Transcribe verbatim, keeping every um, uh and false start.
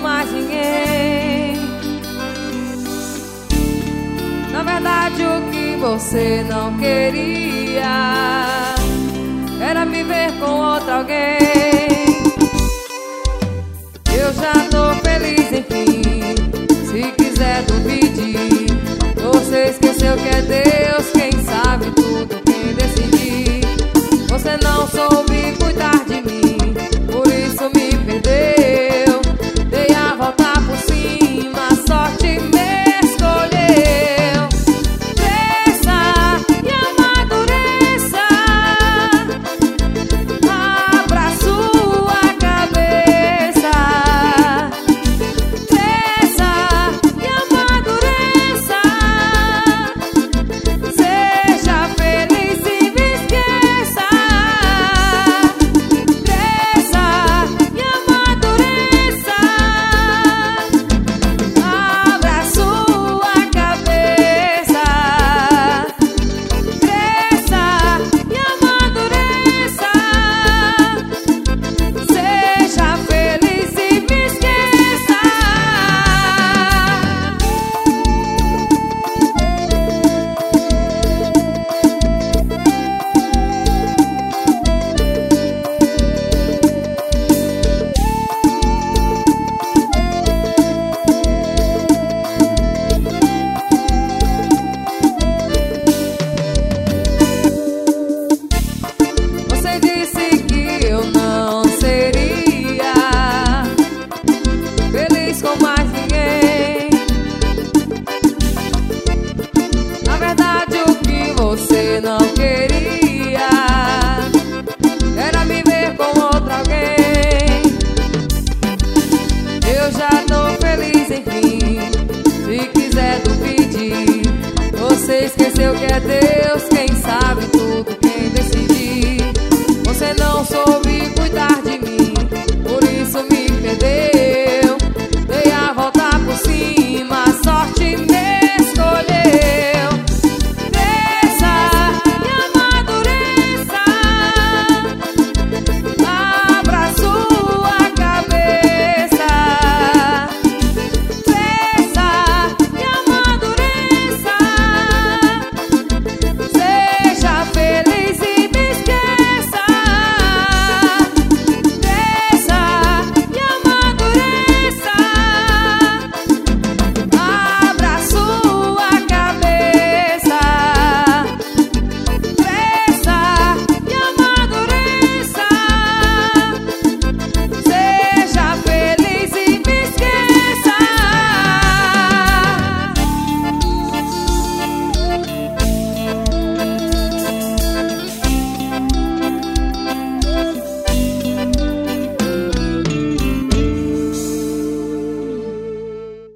mais ninguém. Na verdade o que você não queria era me ver com outro alguém. Eu já tô feliz, enfim. Se quiser duvide, você esqueceu que é Deus quem sabe tudo, quem decidir. Você não soube cuidar de mim, por isso me perdeu. Dei a volta por cima, a sorte me escolheu. Cresça e amadureça, abra sua cabeça. Cresça e amadureça, seja feliz e me esqueça. Cresça e amadureça, abra sua cabeça. Cresça e amadureça, seja feliz e me esqueça. Você disse que eu não seria feliz com mais ninguém. Na verdade o que você não queria era me ver com outro alguém. Eu já tô feliz, enfim. Se quiser duvide, você esqueceu que é Deus quem sabe tudo, quem decidir. Você não soube cuidar de mim, por isso me perdeu.